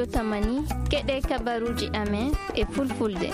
Tamani keɗe kabaruji amen e fulfulde.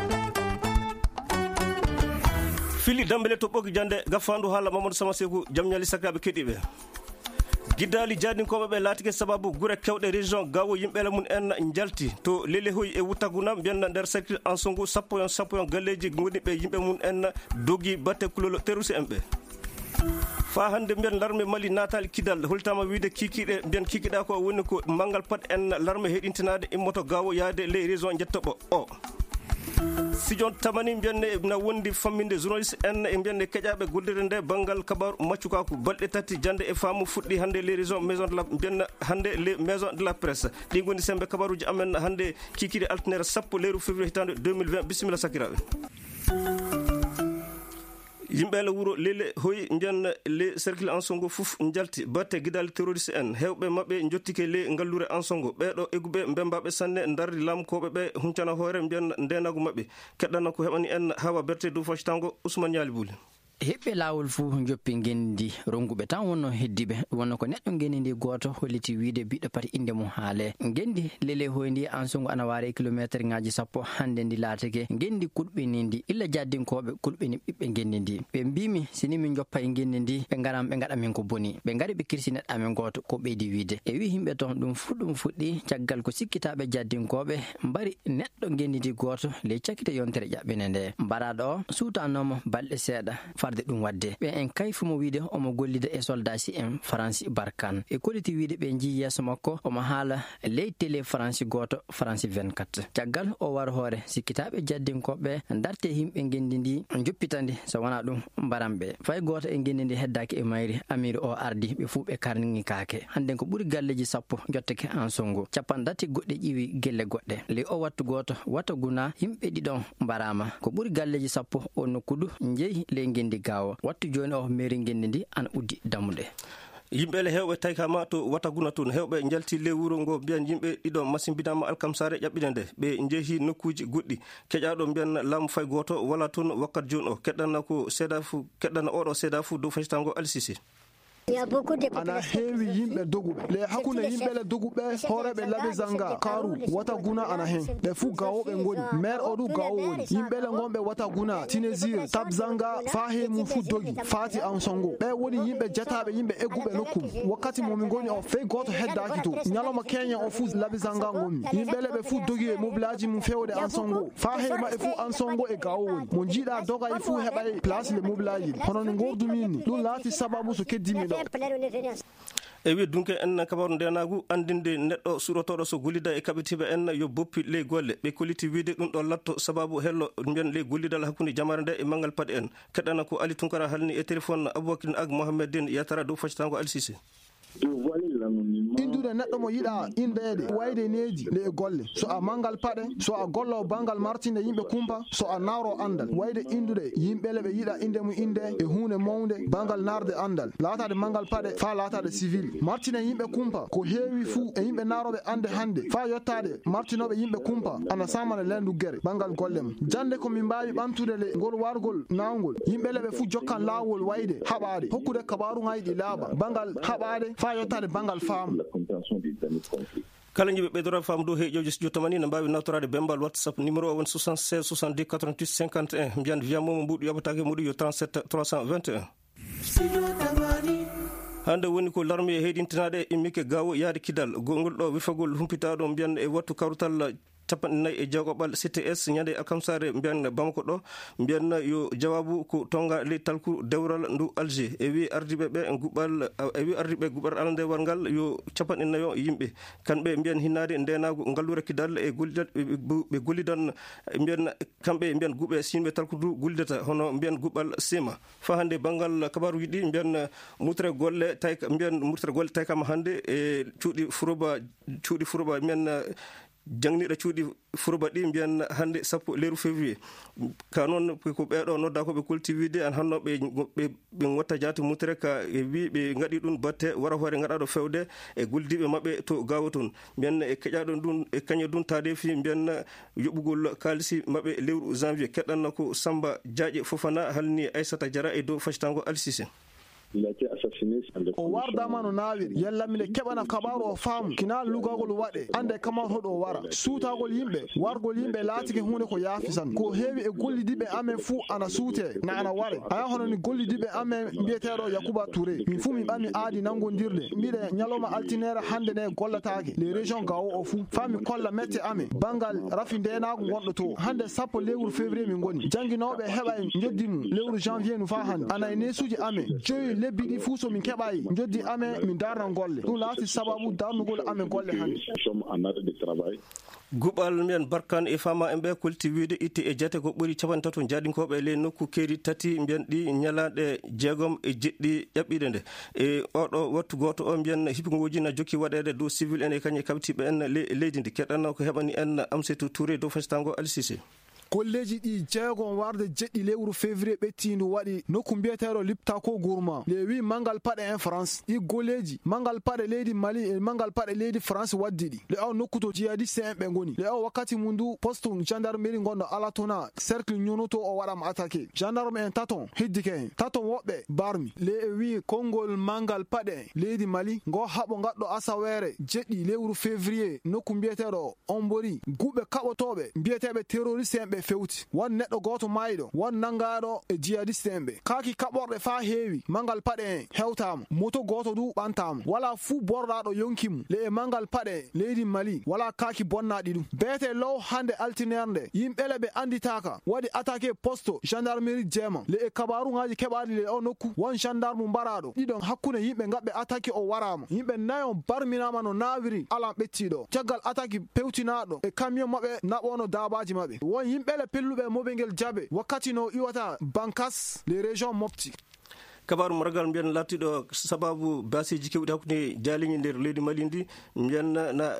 Fili dambele to ɓogi jande gafandu haala Mamadou Sama Sekou jam ñali sakaɓe keɗiɓe. Giddali jadinkoɓe ɓe laatike sababu gure kewɗe région gawo yimɓele mun en jalti to lelehoyi e wuttaguna mbiyanna nder cercle en songo sappo yon galleji goni ɓe yimɓe mun en dogi batte kulolo terroriste en ɓe. Fa hande mbiyan larme Mali natal kidal holtama wiide kikiɗe mbiyan kikiɗa ko woni ko mangal pat en larme heɗintinade immoto gawo yaade les région jettoɓo o. Sijon Tamani mbiyanne na wondi famminde journaliste en e mbiyanne keƴaɓe gollirde nde bangal kabaru maccukaku balɗe tati jande e faamu fuɗɗi hande les régions maison de la mbiyanna hande les maisons de la presse ɗi goni sembe kabaruji amen hande kikiɗe altinere sappo lewru février hitande 2020 bisimilla sakiraɓe. Yimɓele wuro lele hoyi mbiyanna le cercle en songo fof jalti batte guidal terroriste en hewɓe mabɓe jottike le ngallure en songo ɓeɗo eguɓe mbembaɓe sanne dardi lamkoɓe ɓe huncana hoore mbiyanna ndenagu mabɓe keɗɗanno ko heɓani en hawa berte dow facitango Ousmane Yali Bouli. Heɓɓe laawol fuu joppi ngendi ronguɓe tan wonno heddiɓe wonno ko neɗɗo ngendi goto holliti wiide biɗɗo pati inde mum haale ngendi lele hoyndi en songo ana waare kilométre ngaji sappo hande ndi laatake ngendi kuɗɓinindi illa jaddinkoɓe kuɗɓini ɓiɓɓe ngendi ndi ɓe mbimi sini min joppa e ngendi ndi ɓe garan ɓe gaɗa min ko boni ɓe gari ɓe kirsi neɗɗo amen goto ko ɓeydi wiide e wi yimɓe toon ɗum fuɗɗi caggal ko sikkitaɓe jaddinkoɓe mbari neɗɗo ngendi ndi goto ley cakkite yontere ƴaɓɓine nde mbaraɗo o suutanoma balɗe seeɗa ɗum wadde ɓe en kayfumo wiide omo gollida e soldat si en Franci Barkane e koliti wiide ɓe jii yeeso makko omo haala ley télé Franci goto Franci 24 caggal o war hoore sikkitaɓe jaddinkoɓe darte yimɓe ngendi ndi joppitandi so wona ɗum mbaranɓe fay goto e ngendi ndi heddaki e mayri amiri o ardi ɓe fuu ɓe karni kaake hande ko ɓuuri galleji sappo jottake en songo capandati goɗɗe ƴiwi gelle goɗɗe ley o wattu goto wata guna yimɓe ɗiɗon mbarama ko ɓuuri galleji sappo o nokkudu jeeyi ley ngendi gawo wattu joni o mairie ngendi ndi ana uddi dammuɗe. Yimɓele hewɓe taykama to wataguna toon hewɓe jalti le wuro ngo mbiyan yimɓe ɗiɗo masimbinama alkamsare ƴaɓɓine nde ɓe jeehi nokkuji goɗɗi keƴaɗo mbiyan laamu fay goto wala toon wakkat joni o keɗɗanna ko seeda fu keɗɗanna oɗo seeda fu dow facitango Alisisi. ana heewi yimɓe doguɓe le hakkunde yimɓele doguɓe hooreɓe laɓe zanga karu wata guna ana hen ɓe fuu gawoɓe goni maire o ɗu gawo woni yimɓele gonɓe wata guna tinésir tab zanga fa he mum fuu dogi faati en songo ɓe woni yimɓe jetaɓe yimɓe egguɓe nokkum wakkati momin goni o fey goto heddaki to ñalawma keña o fuu laɓe zanga goni yimɓele ɓe fuu dogi e mobilaji mum fewde en songo fa he maɓe fuu en songo e gawo woni mo jiiɗa doga e fuu heɓay place le mobilaji hono no gordumin ni ɗum laati sababu so keddimi ɗo. E wi dunke en kabaru ndenagu andinde neɗɗo surotoɗo so gollida e kaɓitiɓe en yo boppi ley golle ɓe kolliti wiide ɗum ɗo latto sababu hello mbiyan ley gollidal hakkude jamare nde e mangal paɗe en keɗɗana ko Ali Tunkara halni e téléphone Aboubacry Ag Mohamed yatara dow facitango Alisisi. Indude neɗɗo mo yiɗa indeede wayde neeji nde e golle so a mangal paɗe so a gollo bangal martinde yimɓe kumpa so a nawro andal wayde indude yimɓele ɓe yiɗa inde mum inde e hunde mawde bangal narde andal laatade mangal paɗe fa laatade civil martine yimɓe kumpa ko heewi fuu e yimɓe naroɓe ande hande fa yettade martinoɓe yimɓe kumpa ana samana lendu guere bangal golle mum jande ko min mbawi ɓantude le ngol wargol nawgol yimɓele ɓe fuu jokkan lawol wayde haɓade hokkude kabaruŋaji ɗi laaɓa bangal haɓade fa yettade bangal faamu. kala jiɓe ɓeydora faamu dow heeƴoji studio Tamani ne mbawi nawtorade bembal WhatsApp numéro o woni 76 70 88 51 mbiyan wiya momo mbuɗo yoɓatake muɗum yo 37 321. hande woni ko larme heeɗintinaɗe immike gawo yaade kidal gongol ɗo wifagol humpitaɗo mbiyan e wattu kawrutal capanɗe nayyi e jeegoɓal CTS ñande alkamsare mbiyan Bamako ɗo mbiyan yo jawabu ko tonga ley talku dewral ndu Alger e wi ardiɓe ɓe guɓɓal e wi ardiɓe guɓɓal alandewal ngal yo capanɗe nayo yimɓe kamɓe mbiyan hinnade ndenagu ngallure kidal e gollidal ɓe gollidan mbiyan kamɓe mbiyan guɓe sinɓe talku ndu gollidata hono mbiyan guɓɓal sema fa hande banggal kabaruji ɗi mbiyan mutre golle taykama hande e cuuɗi furoba mbiyan jangniɗo cuuɗi furoba ɗi mbiyan hande sappo lewru février ka noon ko ɓeɗo nodda ko ɓe kolti wiide an hanno ɓe gotta jaati mutere ka e wi ɓe gaɗi ɗum batte wara hoore gaɗaɗo fewde e goldiɓe mabɓe to gawa toon mbiyan e keƴaɗo ɗum e kañe ɗum tadefi mbiyan yoɓugol kalisi mabɓe lewru janvier keɗɗanno ko Samba Diaƴe Fofana halni Aissata Diarra e dow facitango Alisisi. o wardama no nawiri yalla mine keɓana kabaru o faamu kina lugagol waɗe ande kama hoɗo wara suutagol yimɓe wargol yimɓe laatike hunde ko yaafisan ko heewi e gollidiɓe amen fuu ana suute na ana ware aya hono ni gollidiɓe amen mbiyeteɗo Yakuba Touré min fuu min ɓammi aadi nangodirde mbiɗe ñalowma altinere hande nde gollatake les régions gawo o fuu fami kolla mette amen bangal rafi ndenago gonɗo to hande sappo lewru février min goni jangguinoɓe heɓa en joddi mum lewru janvier nu fa hande ana e nesuji amen joyi lebbi ɗi fuu so min keɓayi joddi amen min darnan golle ɗum laati sababu darnugol amen golle hande guɓal mbiyen barkan e fama en ɓe kolti wiide itte e jate ko ɓuuri capan tato jaadinkoɓe ley nokku keeri tati mbiyen ɗi ñalaɗe jeegom e jeɗɗi ƴaɓɓiɗe nde e oɗo wattu goto o mbiyen hippigoji na jokki waɗede dow civil en e kañe kabtiɓe en leydi ndi keɗanno ko heɓani en Amsatou Touré dow festago Ali Cissé kolleji ɗi jeegon warde jeɗɗi lewru février ɓettindu waɗi nokku mbiyeteɗo Liptako Gourma le wi mangal paɗe en France ɗi golleji mangal paɗe leydi Mali e mangal paɗe leydi France waddi ɗi le aw nokku to jihadiste en ɓe goni le aw wakkati mum du poste gendarmerie gonɗo alatona cercle ñonoto o waɗama attaqué gendarme en taton hiddike hen taton woɓɓe barmi le wi kongol mangal paɗe leydi Mali ngo haɓo gaɗɗo asawere jeɗɗi lewru février nokku mbiyeteɗo Ombori guɓe kaɓotoɓe mbiyeteɓe terroriste en ɓe fewti won neɗɗo goto mayiɗo won nangaɗo e jihadiste en ɓe kaki kaɓorɗe fa heewi mangal paɗe en hewtama moto goto du ɓantama wala fuu borɗaɗo yonkimo le e mangal paɗe leydi Mali wala kaki bonnaɗi ɗum beete low hande altinerde yimɓele ɓe anditaka waɗi attaqué poste gendarmerie jeema le e kabarugaji keɓaɗi le o nokku won gendarme mbaraɗo ɗiɗon hakkude yimɓe gaɓɓe attaqué o warama yimɓe nayon barminama no nawiri alan ɓettiɗo caggal attaque pewtinaɗo e camion maɓɓe naɓono dabaji maɓɓe won yimɓele pelluɓe moɓe ngel jaɓe wakkati no iwata bankas les régions mofti kabaru maragal mbiyen lattiɗo sababu basiji kewɗi hakkude jaaliŋi nder leydi Mali ndi mbiyen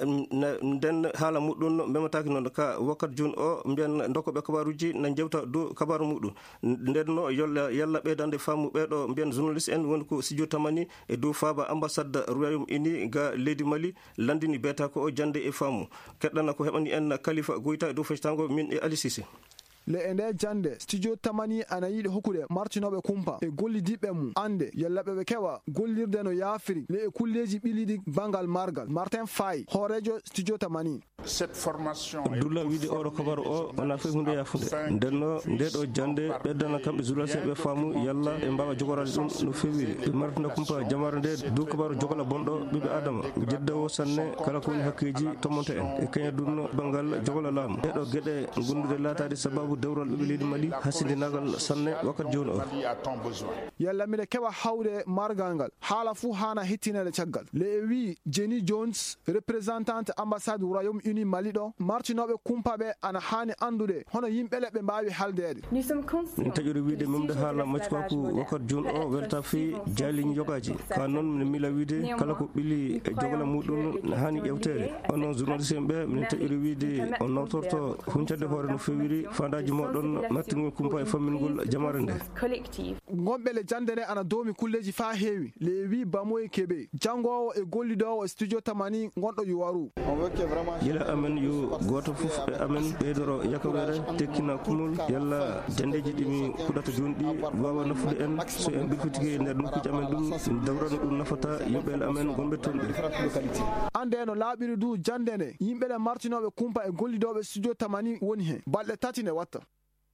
nden haala muɗum memataki noon ka wakkat joni o mbiyen dokkoɓe kabaruji na jewta dow kabaru muɗum nden no yalla ɓeydande faamu ɓeɗo mbiyen journaliste en woni ko Sidio Tamani e dow faaba ambassade Royaume Uni ga leydi Mali landini beta ko o jande e faamu keɗɗana ko heɓani en Khalifa Goïta e dow fectango min e Ali Cissé le e nde jande Studio Tamani ana yiɗi hokkude martinoɓe kumpa e gollidiɓe mum ande yellaɓe ɓe keɓa gollirde no yaafiri le e kulleji ɓiliɗi bangal margal Martin Faye hoorejo Studio Tamani Abdoullah wiide oɗo kabaru o wona fof hunde yafude ndenno ndeɗo jande ɓeddana kamɓe journaliste ɓe faamu yalla ɓe mbawa jogorade ɗum no fewiri ɓe martina kumpa jamare nde dow kabaru jogola bonɗo ɓiɓɓe adama jedda o sanne kala ko woni hakkeji tomonta en e kaña dunno bangal jogola laamu ɗeɗo gueɗe gondude laatade sababu dewral ɓiɓɓe leydi Mali hasindinagal sanne wakkati joni o yalla mbiɗa keɓa hawde margal ngal haala fuu hana hettinede caggal le e wi Jenny Jones représentante ambassade Royaume Uni Mali ɗo martinoɓe kumpaɓe ana hani andude hono yimɓele ɓe mbawi haldede min taƴori wiide memde haala maccukako wakkati joni o welta fi jaaliŋi jogaji ka noon min mila wiide kala ko ɓili e jogola muɗum hani ƴewtede onon journaliste en ɓe min taƴori wiide on nawtorto huncade hoore no fewiri fandaji moɗon martingol kumpa e fammingol jamare nde gonɓe le jande nde ana doomi kulleji fa heewi le wi Bamoye Kebe jangowo e gollidowo e Studio Tamani gonɗo Yuwaru yila amen yo goto foof e amen ɓeydoro yakawere tekkina kumol yalla jandeji ɗimi kuɗata joni ɗi wawa nafude en so en ɓirfitike nder nokkuji amen ɗum dawrano ɗum nafata yoɓɓele amen gonɓe toon ɓe ande no laaɓiri du jande nde yimɓeɗe martinoɓe kumpa e gollidoɓe Studio Tamani woni hen balɗe tati nde watta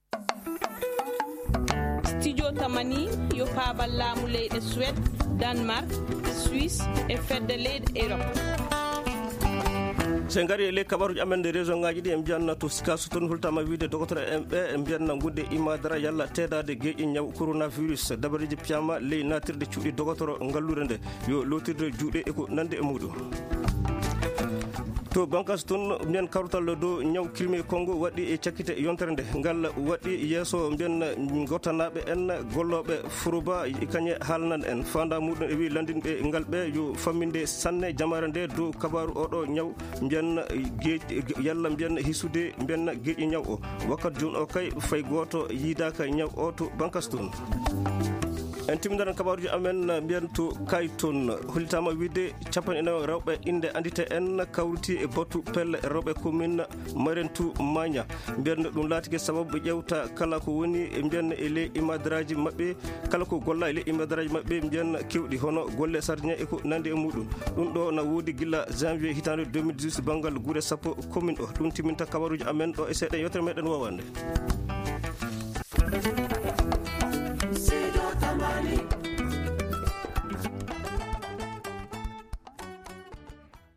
Studio Tamani yo paabal laamu leyɗe Suède Danemark Suisse e fedde leyɗe Europe sen gari e ley kabaruji amen nde région ngaji ɗi en mbiyanna to sika so toon hultama wiide docteur en ɓe en mbiyanna gunde imadara yalla teedade gueƴƴi ñaw coronavirus dabareji piyama ley natirde cuuɗi docteur ngallure nde yo lotirde juuɗe eko nande e muɗum to bankas toon mbiyen kawrutal dow ñaw kirmi Congo waɗi e cakkite yontere nde ngal waɗi yeeso mbiyen gottanaɓe en golloɓe Fourouba kañe haalnan en fanda muɗum e wi landinɓe ngal ɓe yo famminde sanne jamare nde dow kabaru oɗo ñaw mbiyen yalla mbiyen hisude mbiyen gueƴƴi ñaw o wakkati joni o kay fay goto yiidaka ñaw o to bankas toon en timmidaran kabaruji amen mbiyan to kayton hollitama wiide 40 rewɓe inde andite en kawriti e batu pelle rewɓe commune marentou magna mbiyan ɗum laatike sababu ɓe ƴewta kala ko woni e mbiyan e ley imadaraji mabɓe kala ko golla e ley imadaraji mabɓe mbiyan kewɗi hono golle sardien e ko nandi e muɗum ɗum ɗo na woodi gilla janvier hitande 2018 banggal guure sappo commune o ɗum timminta kabaruji amen ɗo e seeɗa yewtere meɗen wowande.